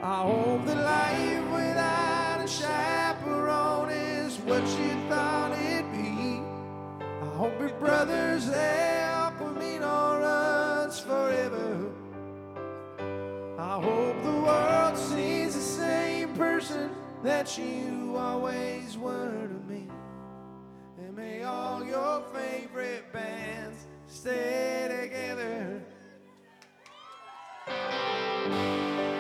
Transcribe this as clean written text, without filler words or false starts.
I hope that life without a chaperone is what you thought it'd be. I hope your brother's help will mean all runs forever. I hope the world sees the same person that you always were to me. And may all your favorite bands stay